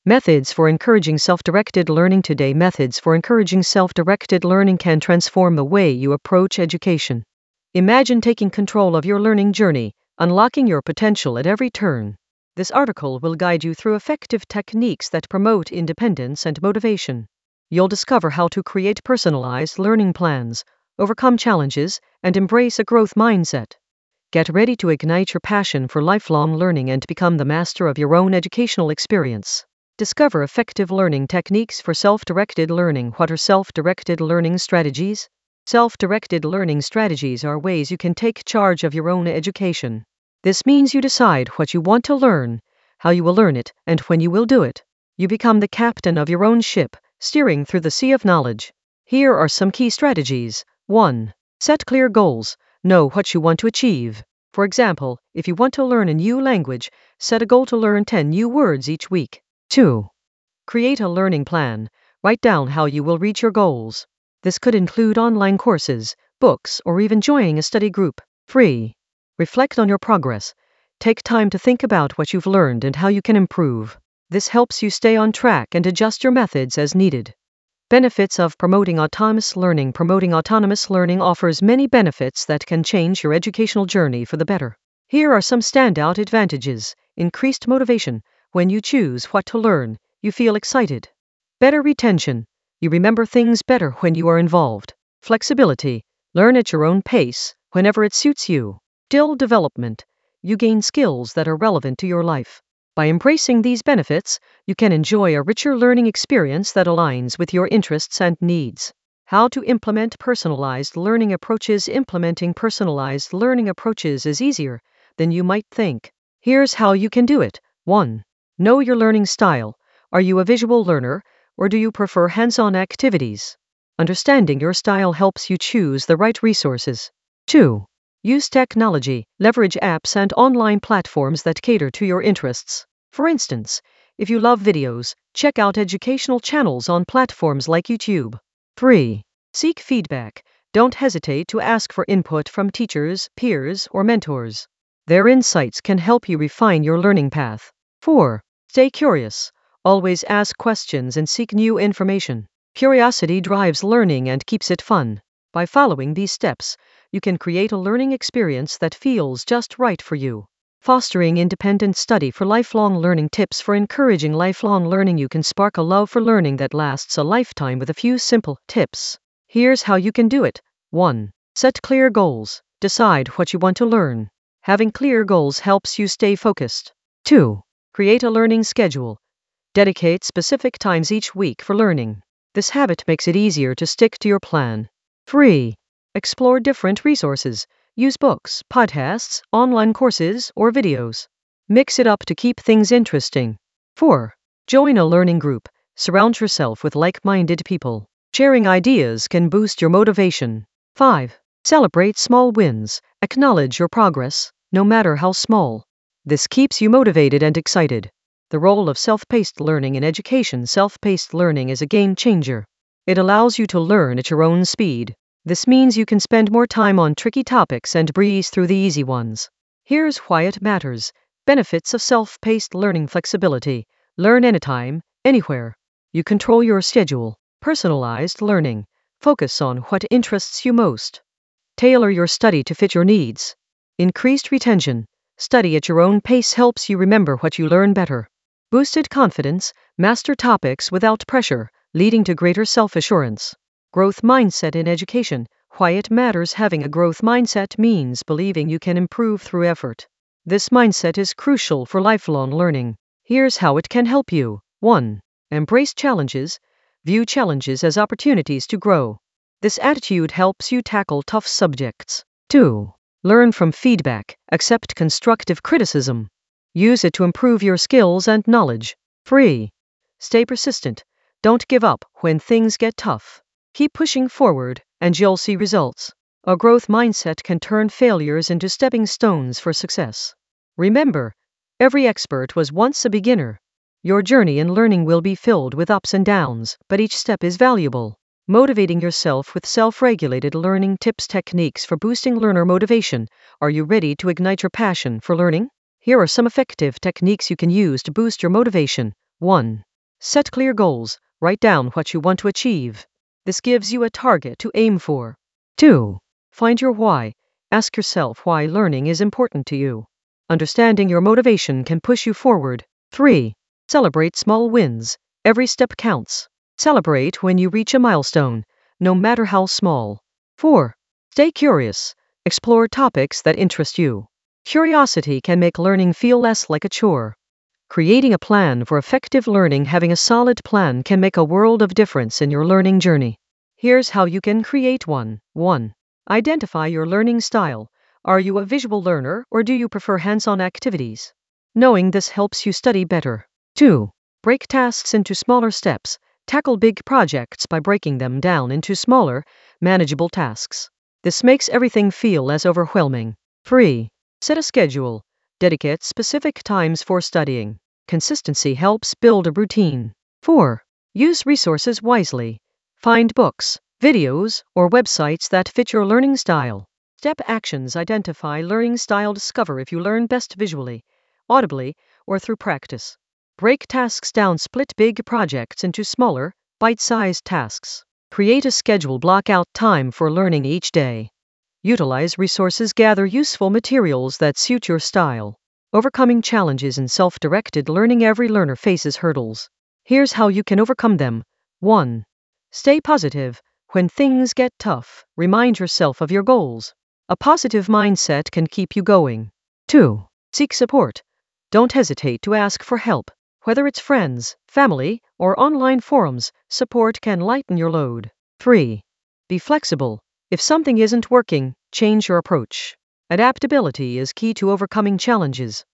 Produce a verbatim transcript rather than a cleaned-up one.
Methods for encouraging self-directed learning today. Methods for encouraging self-directed learning can transform the way you approach education. Imagine taking control of your learning journey, unlocking your potential at every turn. This article will guide you through effective techniques that promote independence and motivation. You'll discover how to create personalized learning plans, overcome challenges, and embrace a growth mindset. Get ready to ignite your passion for lifelong learning and become the master of your own educational experience. Discover effective learning techniques for self-directed learning. What are self-directed learning strategies? Self-directed learning strategies are ways you can take charge of your own education. This means you decide what you want to learn, how you will learn it, and when you will do it. You become the captain of your own ship, steering through the sea of knowledge. Here are some key strategies. one. Set clear goals. Know what you want to achieve. For example, if you want to learn a new language, set a goal to learn ten new words each week. two. Create a learning plan. Write down how you will reach your goals. This could include online courses, books, or even joining a study group. three. Reflect on your progress. Take time to think about what you've learned and how you can improve. This helps you stay on track and adjust your methods as needed. Benefits of promoting autonomous learning. Promoting autonomous learning offers many benefits that can change your educational journey for the better. Here are some standout advantages. Increased motivation. When you choose what to learn, you feel excited. Better retention. You remember things better when you are involved. Flexibility. Learn at your own pace, whenever it suits you. Skill development. You gain skills that are relevant to your life. By embracing these benefits, you can enjoy a richer learning experience that aligns with your interests and needs. How to implement personalized learning approaches. Implementing personalized learning approaches is easier than you might think. Here's how you can do it. one. Know your learning style. Are you a visual learner, or do you prefer hands-on activities? Understanding your style helps you choose the right resources. two. Use technology. Leverage apps and online platforms that cater to your interests. For instance, if you love videos, check out educational channels on platforms like YouTube. three. Seek feedback. Don't hesitate to ask for input from teachers, peers, or mentors. Their insights can help you refine your learning path. four. Stay curious. Always ask questions and seek new information. Curiosity drives learning and keeps it fun. By following these steps, you can create a learning experience that feels just right for you. Fostering independent study. For lifelong learning. Tips for encouraging lifelong learning. You can spark a love for learning that lasts a lifetime with a few simple tips. Here's how you can do it. one. Set clear goals. Decide what you want to learn. Having clear goals helps you stay focused. two. Create a learning schedule. Dedicate specific times each week for learning. This habit makes it easier to stick to your plan. three. Explore different resources. Use books, podcasts, online courses, or videos. Mix it up to keep things interesting. four. Join a learning group. Surround yourself with like-minded people. Sharing ideas can boost your motivation. five. Celebrate small wins. Acknowledge your progress, no matter how small. This keeps you motivated and excited. The role of self-paced learning in education. Self-paced learning is a game changer. It allows you to learn at your own speed. This means you can spend more time on tricky topics and breeze through the easy ones. Here's why it matters. Benefits of self-paced learning. Flexibility. Learn anytime, anywhere. You control your schedule. Personalized learning. Focus on what interests you most. Tailor your study to fit your needs. Increased retention. Study at your own pace helps you remember what you learn better. Boosted confidence. Master topics without pressure, leading to greater self-assurance. Growth mindset in education. Why it matters. Having a growth mindset means believing you can improve through effort. This mindset is crucial for lifelong learning. Here's how it can help you. one. Embrace challenges. View challenges as opportunities to grow. This attitude helps you tackle tough subjects. two. Learn from feedback. Accept constructive criticism. Use it to improve your skills and knowledge. three. Stay persistent. Don't give up when things get tough. Keep pushing forward, and you'll see results. A growth mindset can turn failures into stepping stones for success. Remember, every expert was once a beginner. Your journey in learning will be filled with ups and downs, but each step is valuable. Motivating yourself with self-regulated learning tips. Techniques for boosting learner motivation. Are you ready to ignite your passion for learning? Here are some effective techniques you can use to boost your motivation. one. Set clear goals. Write down what you want to achieve. This gives you a target to aim for. two. Find your why. Ask yourself why learning is important to you. Understanding your motivation can push you forward. three. Celebrate small wins. Every step counts. Celebrate when you reach a milestone, no matter how small. four. Stay curious. Explore topics that interest you. Curiosity can make learning feel less like a chore. Creating a plan for effective learning. Having a solid plan can make a world of difference in your learning journey. Here's how you can create one. one. Identify your learning style. Are you a visual learner or do you prefer hands-on activities? Knowing this helps you study better. two. Break tasks into smaller steps. Tackle big projects by breaking them down into smaller, manageable tasks. This makes everything feel less overwhelming. three. Set a schedule. Dedicate specific times for studying. Consistency helps build a routine. four. Use resources wisely. Find books, videos, or websites that fit your learning style. Step actions. Identify learning style. Discover if you learn best visually, audibly, or through practice. Break tasks down. Split big projects into smaller, bite-sized tasks. Create a schedule. Block out time for learning each day. Utilize resources. Gather useful materials that suit your style. Overcoming challenges in self-directed learning. Every learner faces hurdles. Here's how you can overcome them. one. Stay positive. When things get tough, remind yourself of your goals. A positive mindset can keep you going. two. Seek support. Don't hesitate to ask for help. Whether it's friends, family, or online forums, support can lighten your load. three. Be flexible. If something isn't working, change your approach. Adaptability is key to overcoming challenges.